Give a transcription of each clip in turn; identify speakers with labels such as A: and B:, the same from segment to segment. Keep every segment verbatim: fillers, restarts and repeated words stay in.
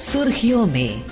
A: सुर्खियों में।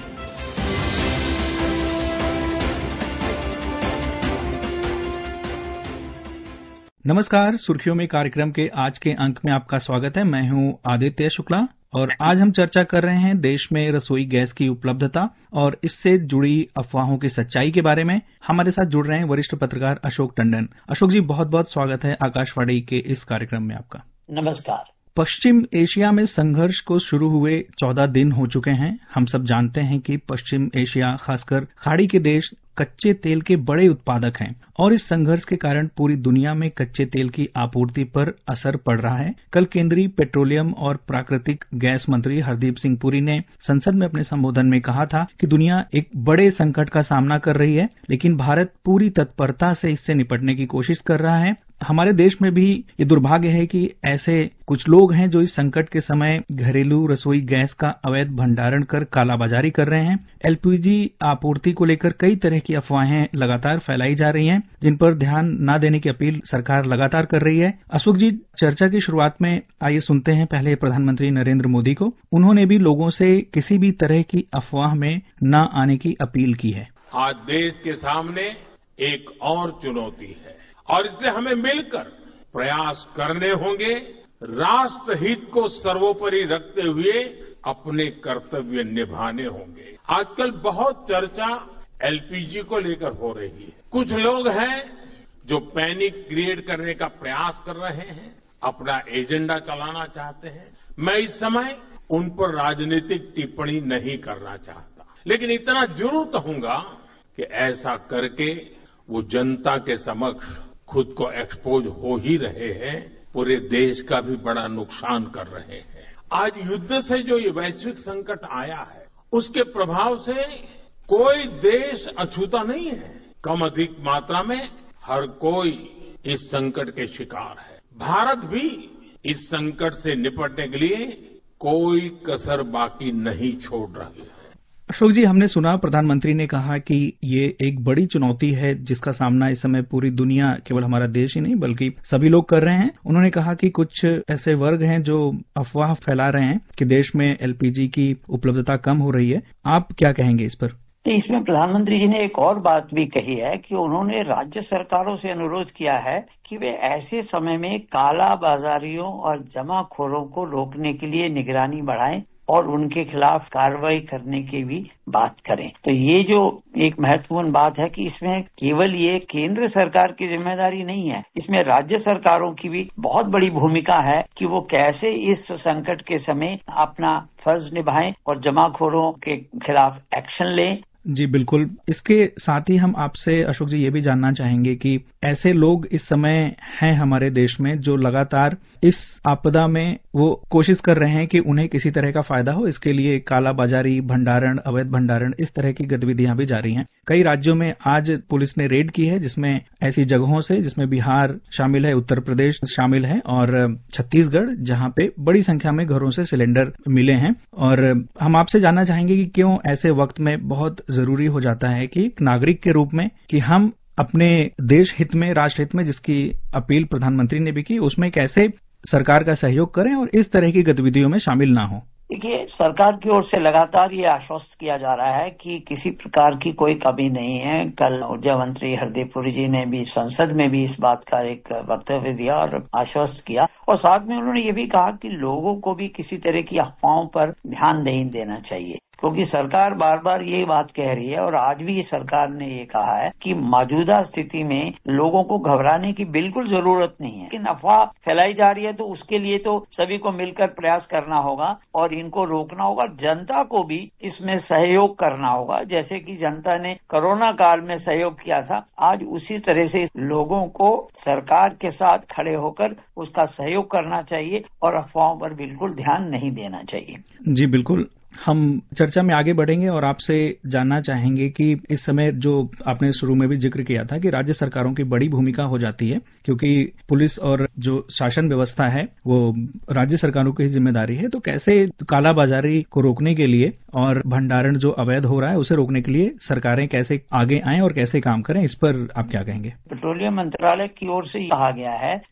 B: नमस्कार, सुर्खियों में कार्यक्रम के आज के अंक में आपका स्वागत है। मैं हूं आदित्य शुक्ला और आज हम चर्चा कर रहे हैं देश में रसोई गैस की उपलब्धता और इससे जुड़ी अफवाहों की सच्चाई के बारे में। हमारे साथ जुड़ रहे हैं वरिष्ठ पत्रकार अशोक टंडन। अशोक जी, बहुत बहुत स्वागत है आकाशवाणी के इस कार्यक्रम में आपका।
C: नमस्कार।
B: पश्चिम एशिया में संघर्ष को शुरू हुए चौदह दिन हो चुके हैं। हम सब जानते हैं कि पश्चिम एशिया, खासकर खाड़ी के देश, कच्चे तेल के बड़े उत्पादक हैं और इस संघर्ष के कारण पूरी दुनिया में कच्चे तेल की आपूर्ति पर असर पड़ रहा है। कल केंद्रीय पेट्रोलियम और प्राकृतिक गैस मंत्री हरदीप सिंह पुरी ने संसद में अपने संबोधन में कहा था कि दुनिया एक बड़े संकट का सामना कर रही है, लेकिन भारत पूरी तत्परता से इससे निपटने की कोशिश कर रहा है। हमारे देश में भी ये दुर्भाग्य है कि ऐसे कुछ लोग हैं जो इस संकट के समय घरेलू रसोई गैस का अवैध भंडारण कर कालाबाजारी कर रहे हैं। एलपीजी आपूर्ति को लेकर कई तरह की अफवाहें लगातार फैलाई जा रही हैं, जिन पर ध्यान न देने की अपील सरकार लगातार कर रही है। अशोक जी, चर्चा की शुरुआत में आइए सुनते हैं पहले प्रधानमंत्री नरेंद्र मोदी को। उन्होंने भी लोगों से किसी भी तरह की अफवाह में न आने की अपील की है।
D: आज देश के सामने एक और चुनौती है और इसलिए हमें मिलकर प्रयास करने होंगे। राष्ट्र हित को सर्वोपरि रखते हुए अपने कर्तव्य निभाने होंगे। आजकल बहुत चर्चा एलपीजी को लेकर हो रही है। कुछ लोग हैं जो पैनिक क्रिएट करने का प्रयास कर रहे हैं, अपना एजेंडा चलाना चाहते हैं। मैं इस समय उन पर राजनीतिक टिप्पणी नहीं करना चाहता, लेकिन इतना जरूर कहूंगा कि ऐसा करके वो जनता के समक्ष खुद को एक्सपोज हो ही रहे हैं, पूरे देश का भी बड़ा नुकसान कर रहे हैं। आज युद्ध से जो ये वैश्विक संकट आया है, उसके प्रभाव से कोई देश अछूता नहीं है। कम अधिक मात्रा में हर कोई इस संकट के शिकार है। भारत भी इस संकट से निपटने के लिए कोई कसर बाकी नहीं छोड़ रही है।
B: अशोक जी, हमने सुना प्रधानमंत्री ने कहा कि ये एक बड़ी चुनौती है जिसका सामना इस समय पूरी दुनिया, केवल हमारा देश ही नहीं बल्कि सभी लोग कर रहे हैं। उन्होंने कहा कि कुछ ऐसे वर्ग हैं जो अफवाह फैला रहे हैं कि देश में एलपीजी की उपलब्धता कम हो रही है। आप क्या कहेंगे इस पर?
C: तो इसमें प्रधानमंत्री जी ने एक और बात भी कही है कि उन्होंने राज्य सरकारों से अनुरोध किया है कि वे ऐसे समय में काला बाजारियों और जमाखोरों को रोकने के लिए निगरानी बढ़ाएं और उनके खिलाफ कार्रवाई करने की भी बात करें। तो ये जो एक महत्वपूर्ण बात है कि इसमें केवल ये केंद्र सरकार की जिम्मेदारी नहीं है, इसमें राज्य सरकारों की भी बहुत बड़ी भूमिका है कि वो कैसे इस संकट के समय अपना फर्ज निभाएं और जमाखोरों के खिलाफ एक्शन लें।
B: जी बिल्कुल। इसके साथ ही हम आपसे अशोक जी ये भी जानना चाहेंगे कि ऐसे लोग इस समय हैं हमारे देश में जो लगातार इस आपदा में वो कोशिश कर रहे हैं कि उन्हें किसी तरह का फायदा हो। इसके लिए काला बाजारी, भंडारण, अवैध भंडारण, इस तरह की गतिविधियां भी जारी हैं। कई राज्यों में आज पुलिस ने रेड की है जिसमें ऐसी जगहों से, जिसमें बिहार शामिल है, उत्तर प्रदेश शामिल है और छत्तीसगढ़, जहां पे बड़ी संख्या में घरों से सिलेंडर मिले हैं। और हम आपसे जानना चाहेंगे कि क्यों ऐसे वक्त में बहुत जरूरी हो जाता है कि नागरिक के रूप में कि हम अपने देश हित में, राष्ट्र हित में, जिसकी अपील प्रधानमंत्री ने भी की, उसमें कैसे सरकार का सहयोग करें और इस तरह की गतिविधियों में शामिल ना हो।
C: देखिए, सरकार की ओर से लगातार ये आश्वस्त किया जा रहा है कि किसी प्रकार की कोई कमी नहीं है। कल ऊर्जा मंत्री हरदीप पुरी जी ने भी संसद में भी इस बात का एक वक्तव्य दिया और आश्वस्त किया, और साथ में उन्होंने ये भी कहा कि लोगों को भी किसी तरह की अफवाहों पर ध्यान नहीं देना चाहिए, क्योंकि सरकार बार बार ये बात कह रही है और आज भी सरकार ने ये कहा है कि मौजूदा स्थिति में लोगों को घबराने की बिल्कुल जरूरत नहीं है। लेकिन अफवाह फैलाई जा रही है तो उसके लिए तो सभी को मिलकर प्रयास करना होगा और इनको रोकना होगा। जनता को भी इसमें सहयोग करना होगा, जैसे कि जनता ने कोरोना काल में सहयोग किया था। आज उसी तरह से लोगों को सरकार के साथ खड़े होकर उसका सहयोग करना चाहिए और अफवाहों पर बिल्कुल ध्यान नहीं देना चाहिए।
B: जी बिल्कुल। हम चर्चा में आगे बढ़ेंगे और आपसे जानना चाहेंगे कि इस समय जो आपने शुरू में भी जिक्र किया था कि राज्य सरकारों की बड़ी भूमिका हो जाती है, क्योंकि पुलिस और जो शासन व्यवस्था है वो राज्य सरकारों की जिम्मेदारी है। तो कैसे कालाबाजारी को रोकने के लिए और भंडारण जो अवैध हो रहा है उसे रोकने के लिए सरकारें कैसे आगे आएं और कैसे काम करें, इस पर आप क्या कहेंगे?
C: पेट्रोलियम मंत्रालय की ओर से कहा गया है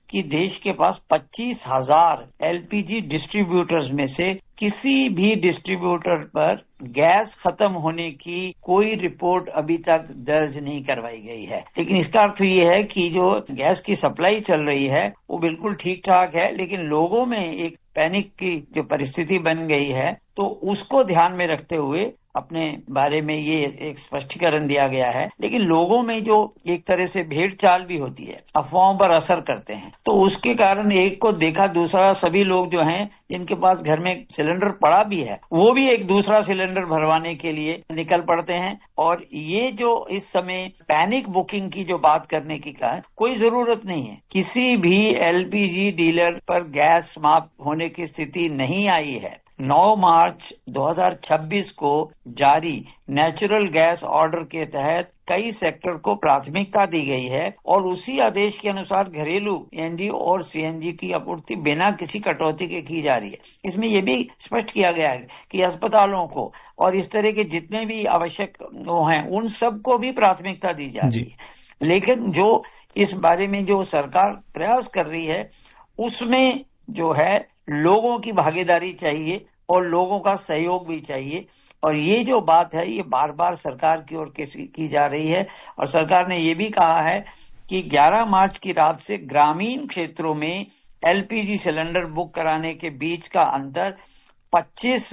C: कि देश के पास पच्चीस हजार एलपीजी डिस्ट्रीब्यूटर्स में से किसी भी डिस्ट्रीब्यूटर पर गैस खत्म होने की कोई रिपोर्ट अभी तक दर्ज नहीं करवाई गई है। लेकिन इसका अर्थ ये है कि जो गैस की सप्लाई चल रही है वो बिल्कुल ठीक ठाक है, लेकिन लोगों में एक पैनिक की जो परिस्थिति बन गई है, तो उसको ध्यान में रखते हुए अपने बारे में ये एक स्पष्टीकरण दिया गया है। लेकिन लोगों में जो एक तरह से भेड़ चाल भी होती है, अफवाहों पर असर करते हैं, तो उसके कारण एक को देखा दूसरा, सभी लोग जो हैं जिनके पास घर में सिलेंडर पड़ा भी है वो भी एक दूसरा सिलेंडर भरवाने के लिए निकल पड़ते हैं। और ये जो इस समय पैनिक बुकिंग की जो बात करने की का कोई जरूरत नहीं है। किसी भी एलपीजी डीलर पर गैस समाप्त होने की स्थिति नहीं आई है। नौ मार्च दो हज़ार छब्बीस को जारी नेचुरल गैस ऑर्डर के तहत कई सेक्टर को प्राथमिकता दी गई है और उसी आदेश के अनुसार घरेलू एनजी और सीएनजी की आपूर्ति बिना किसी कटौती के की जा रही है। इसमें यह भी स्पष्ट किया गया है कि अस्पतालों को और इस तरह के जितने भी आवश्यक वो हैं उन सबको भी प्राथमिकता दी जा रही है। लेकिन जो इस बारे में जो सरकार प्रयास कर रही है उसमें जो है लोगों की भागीदारी चाहिए और लोगों का सहयोग भी चाहिए। और ये जो बात है ये बार बार सरकार की ओर की जा रही है और सरकार ने ये भी कहा है कि ग्यारह मार्च की रात से ग्रामीण क्षेत्रों में एलपीजी सिलेंडर बुक कराने के बीच का अंतर पच्चीस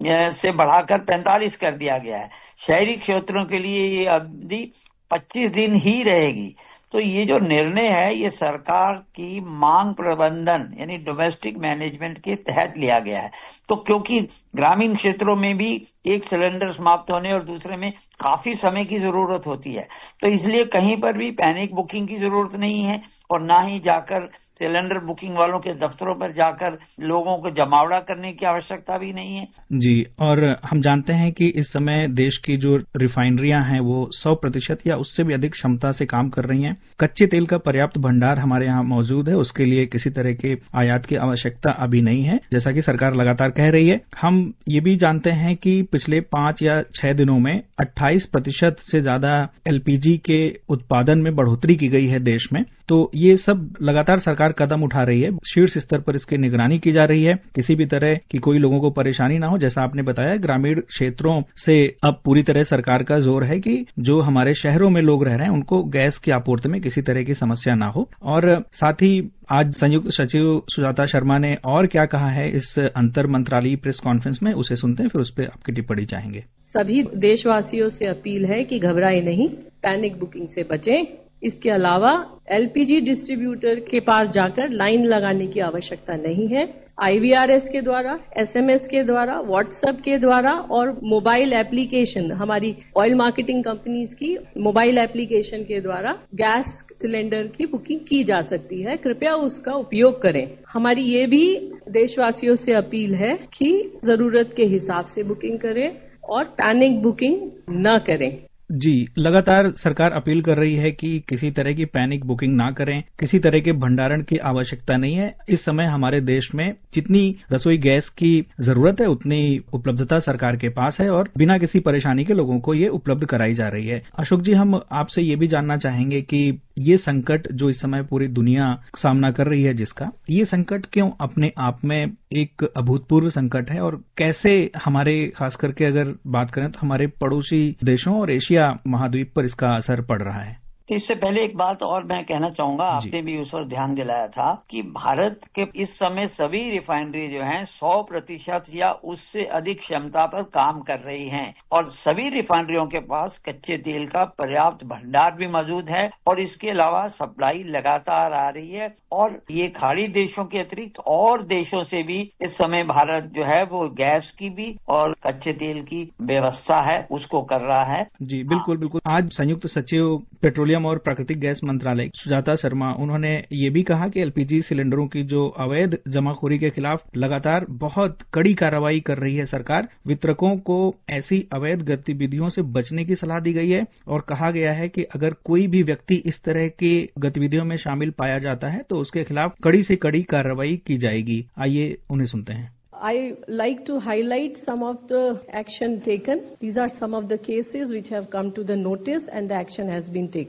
C: से बढ़ाकर पैंतालीस कर दिया गया है। शहरी क्षेत्रों के लिए ये अवधि पच्चीस दिन ही रहेगी। तो ये जो निर्णय है ये सरकार की मांग प्रबंधन यानी डोमेस्टिक मैनेजमेंट के तहत लिया गया है। तो क्योंकि ग्रामीण क्षेत्रों में भी एक सिलेंडर समाप्त होने और दूसरे में काफी समय की जरूरत होती है, तो इसलिए कहीं पर भी पैनिक बुकिंग की जरूरत नहीं है और ना ही जाकर सिलेंडर बुकिंग वालों के दफ्तरों पर जाकर लोगों को जमावड़ा करने की आवश्यकता भी नहीं है।
B: जी, और हम जानते हैं कि इस समय देश की जो रिफाइनरियां हैं वो सौ प्रतिशत या उससे भी अधिक क्षमता से काम कर रही हैं। कच्चे तेल का पर्याप्त भंडार हमारे यहाँ मौजूद है, उसके लिए किसी तरह के आयात की आवश्यकता अभी नहीं है, जैसा कि सरकार लगातार कह रही है। हम ये भी जानते हैं कि पिछले पांच या छह दिनों में अट्ठाईस प्रतिशत से ज्यादा एलपीजी के उत्पादन में बढ़ोतरी की गई है देश में। तो ये सब लगातार सरकार कदम उठा रही है, शीर्ष स्तर पर इसकी निगरानी की जा रही है, किसी भी तरह की कोई लोगों को परेशानी ना हो। जैसा आपने बताया, ग्रामीण क्षेत्रों से अब पूरी तरह सरकार का जोर है कि जो हमारे शहरों में लोग रह रहे हैं उनको गैस की आपूर्ति में किसी तरह की समस्या ना हो। और साथ ही आज संयुक्त सचिव सुजाता शर्मा ने और क्या कहा है इस अंतर मंत्रालयी प्रेस कॉन्फ्रेंस में, उसे सुनते हैं, फिर उस पर आपकी टिप्पणी चाहेंगे।
A: सभी देशवासियों से अपील है कि घबराएं नहीं, पैनिक बुकिंग से बचें। इसके अलावा एलपीजी डिस्ट्रीब्यूटर के पास जाकर लाइन लगाने की आवश्यकता नहीं है। आईवीआरएस के द्वारा, एसएमएस के द्वारा, व्हाट्सएप के द्वारा और मोबाइल एप्लीकेशन, हमारी ऑयल मार्केटिंग कंपनीज की मोबाइल एप्लीकेशन के द्वारा गैस सिलेंडर की बुकिंग की जा सकती है। कृपया उसका उपयोग करें। हमारी ये भी देशवासियों से अपील है कि जरूरत के हिसाब से बुकिंग करें और पैनिक बुकिंग न करें।
B: जी, लगातार सरकार अपील कर रही है कि किसी तरह की पैनिक बुकिंग ना करें, किसी तरह के भंडारण की आवश्यकता नहीं है। इस समय हमारे देश में जितनी रसोई गैस की जरूरत है उतनी उपलब्धता सरकार के पास है और बिना किसी परेशानी के लोगों को ये उपलब्ध कराई जा रही है। अशोक जी, हम आपसे ये भी जानना चाहेंगे कि ये संकट जो इस समय पूरी दुनिया सामना कर रही है, जिसका ये संकट क्यों अपने आप में एक अभूतपूर्व संकट है और कैसे हमारे, खास करके अगर बात करें तो हमारे पड़ोसी देशों और एशिया महाद्वीप पर इसका असर पड़ रहा है।
C: इससे पहले एक बात और मैं कहना चाहूंगा, आपने भी उस पर ध्यान दिलाया था कि भारत के इस समय सभी रिफाइनरी जो हैं सौ प्रतिशत या उससे अधिक क्षमता पर काम कर रही हैं और सभी रिफाइनरियों के पास कच्चे तेल का पर्याप्त भंडार भी मौजूद है और इसके अलावा सप्लाई लगातार आ रही है। और ये खाड़ी देशों के अतिरिक्त और देशों से भी इस समय भारत जो है वो गैस की भी और कच्चे तेल की व्यवस्था है उसको कर रहा है।
B: जी बिल्कुल बिल्कुल। आज संयुक्त सचिव पेट्रोलियम और प्राकृतिक गैस मंत्रालय सुजाता शर्मा, उन्होंने ये भी कहा कि एलपीजी सिलेंडरों की जो अवैध जमाखोरी के खिलाफ लगातार बहुत कड़ी कार्रवाई कर रही है सरकार। वितरकों को ऐसी अवैध गतिविधियों से बचने की सलाह दी गई है और कहा गया है कि अगर कोई भी व्यक्ति इस तरह की गतिविधियों में शामिल पाया जाता है तो उसके खिलाफ कड़ी से कड़ी कार्रवाई की जाएगी। आइए उन्हें सुनते हैं।
A: I like to highlight some of the action taken. These are some of the cases which have come to the notice and the action has been taken.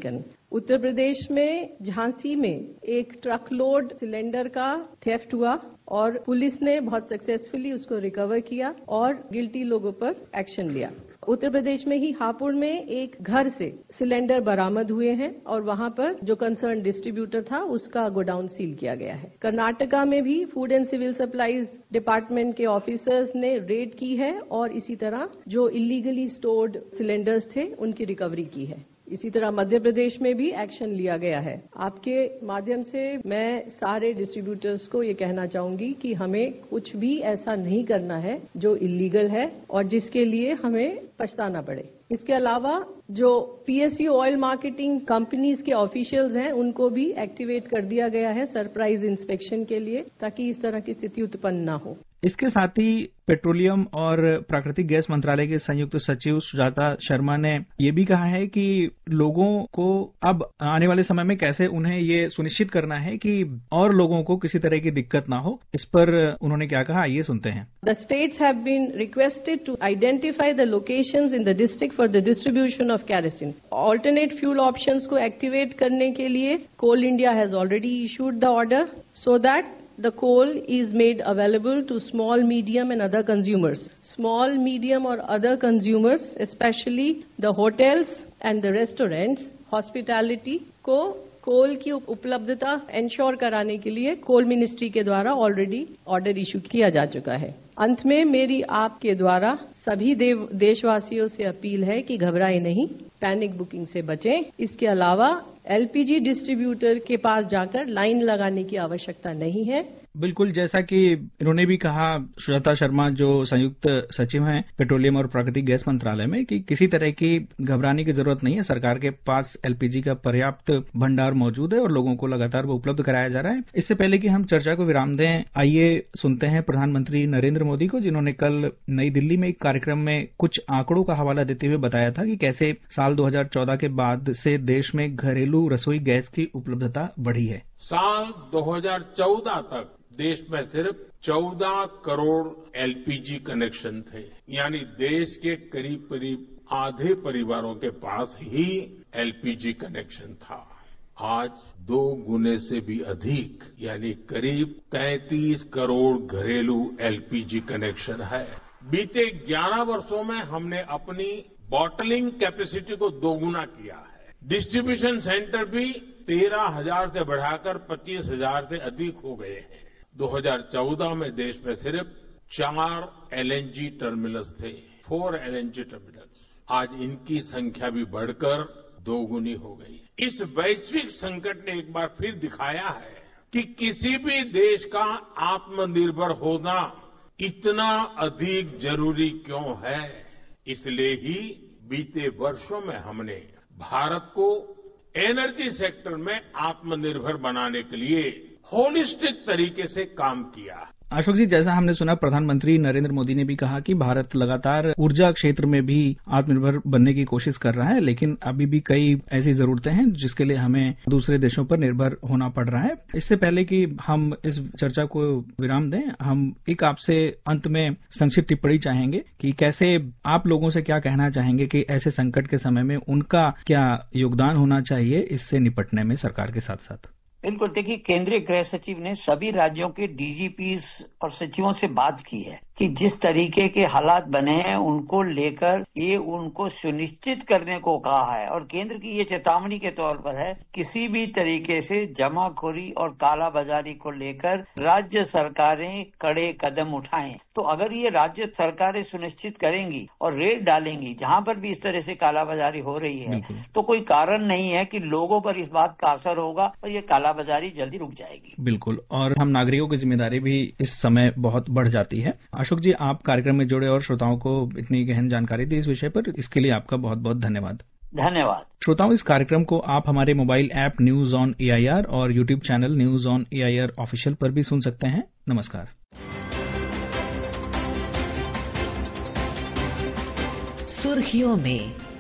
A: Uttar Pradesh में झांसी में एक ट्रक लोड सिलेंडर का थेफ्ट हुआ और police ने बहुत successfully उसको recover किया और गिल्टी लोगों पर एक्शन लिया। उत्तर प्रदेश में ही हापुड़ में एक घर से सिलेंडर बरामद हुए हैं और वहां पर जो कंसर्न डिस्ट्रीब्यूटर था उसका गोडाउन सील किया गया है। कर्नाटका में भी food and civil supplies department के ऑफिसर्स ने रेड की है और इसी तरह जो इलीगली स्टोर्ड सिलेंडर्स थे उनकी रिकवरी की है। इसी तरह मध्य प्रदेश में भी एक्शन लिया गया है। आपके माध्यम से मैं सारे डिस्ट्रीब्यूटर्स को ये कहना चाहूंगी कि हमें कुछ भी ऐसा नहीं करना है जो इलीगल है और जिसके लिए हमें पछताना पड़े। इसके अलावा जो पीएसयू ऑयल मार्केटिंग कंपनीज के ऑफिशियल्स हैं उनको भी एक्टिवेट कर दिया गया है सरप्राइज इंस्पेक्शन के लिए, ताकि इस तरह की स्थिति उत्पन्न न हो।
B: इसके साथ ही पेट्रोलियम और प्राकृतिक गैस मंत्रालय के संयुक्त सचिव सुजाता शर्मा ने ये भी कहा है कि लोगों को अब आने वाले समय में कैसे उन्हें ये सुनिश्चित करना है कि और लोगों को किसी तरह की दिक्कत ना हो। इस पर उन्होंने क्या कहा, ये सुनते हैं।
A: The states have been requested to identify the locations in the district for the distribution of kerosene. Alternate fuel options को एक्टिवेट करने के लिए Coal India has already issued the order so that the coal is made available to small, medium and other consumers. Small, medium or other consumers, especially the hotels and the restaurants, hospitality को कोल की उपलब्धता ensure कराने के लिए कोल ministry के द्वारा already order issue किया जा चुका है। अंत में मेरी आपके द्वारा सभी देव देशवासियों से अपील है कि घबराएं नहीं, पैनिक बुकिंग से बचें। इसके अलावा एलपीजी डिस्ट्रीब्यूटर के पास जाकर लाइन लगाने की आवश्यकता नहीं है।
B: बिल्कुल, जैसा कि इन्होंने भी कहा सुजाता शर्मा जो संयुक्त सचिव हैं पेट्रोलियम और प्राकृतिक गैस मंत्रालय में, कि किसी तरह की घबराने की जरूरत नहीं है। सरकार के पास एलपीजी का पर्याप्त भंडार मौजूद है और लोगों को लगातार वो उपलब्ध कराया जा रहा है। इससे पहले कि हम चर्चा को विराम दें, आइए सुनते हैं प्रधानमंत्री नरेंद्र मोदी को, जिन्होंने कल नई दिल्ली में एक कार्यक्रम में कुछ आंकड़ों का हवाला देते हुए बताया था कि कैसे साल दो हज़ार चौदह के बाद से देश में घरेलू रसोई गैस की उपलब्धता बढ़ी है।
D: साल दो हज़ार चौदह तक देश में सिर्फ चौदह करोड़ एलपीजी कनेक्शन थे, यानी देश के करीब करीब आधे परिवारों के पास ही एलपीजी कनेक्शन था। आज दो गुने से भी अधिक, यानी करीब तैंतीस करोड़ घरेलू एलपीजी कनेक्शन है। बीते ग्यारह वर्षों में हमने अपनी बॉटलिंग कैपेसिटी को दोगुना किया है। डिस्ट्रीब्यूशन सेंटर भी तेरह हजार से बढ़ाकर पच्चीस हजार से अधिक हो गए हैं। दो हज़ार चौदह में देश में सिर्फ चार एलएनजी टर्मिनल्स थे, फोर एलएनजी टर्मिनल्स। आज इनकी संख्या भी बढ़कर दोगुनी हो गई। इस वैश्विक संकट ने एक बार फिर दिखाया है कि किसी भी देश का आत्मनिर्भर होना इतना अधिक जरूरी क्यों है। इसलिए ही बीते वर्षों में हमने भारत को एनर्जी सेक्टर में आत्मनिर्भर बनाने के लिए होलिस्टिक तरीके से काम किया।
B: अशोक जी, जैसा हमने सुना, प्रधानमंत्री नरेंद्र मोदी ने भी कहा कि भारत लगातार ऊर्जा क्षेत्र में भी आत्मनिर्भर बनने की कोशिश कर रहा है, लेकिन अभी भी कई ऐसी जरूरतें हैं जिसके लिए हमें दूसरे देशों पर निर्भर होना पड़ रहा है। इससे पहले कि हम इस चर्चा को विराम दें, हम एक आपसे अंत में संक्षिप्त टिप्पणी चाहेंगे कि कैसे आप लोगों से क्या कहना चाहेंगे कि ऐसे संकट के समय में उनका क्या योगदान होना चाहिए इससे निपटने में सरकार के साथ साथ।
C: बिल्कुल, देखिए, केंद्रीय गृह सचिव ने सभी राज्यों के डीजीपीज और सचिवों से बात की है कि जिस तरीके के हालात बने हैं उनको लेकर ये उनको सुनिश्चित करने को कहा है। और केंद्र की ये चेतावनी के तौर पर है, किसी भी तरीके से जमाखोरी और कालाबाजारी को लेकर राज्य सरकारें कड़े कदम उठाएं। तो अगर ये राज्य सरकारें सुनिश्चित करेंगी और रेड डालेंगी जहां पर भी इस तरह से कालाबाजारी हो रही है, तो कोई कारण नहीं है कि लोगों पर इस बात का असर होगा और ये कालाबाजारी जल्दी रुक जाएगी।
B: बिल्कुल, और हम नागरिकों की जिम्मेदारी भी इस समय बहुत बढ़ जाती है। अशोक जी, आप कार्यक्रम में जुड़े और श्रोताओं को इतनी गहन जानकारी दी इस विषय पर, इसके लिए आपका बहुत बहुत धन्यवाद।
C: धन्यवाद।
B: श्रोताओं, इस कार्यक्रम को आप हमारे mobile app News On AIR और YouTube channel News On AIR official पर भी सुन सकते हैं। नमस्कार।
E: सुर्खियों में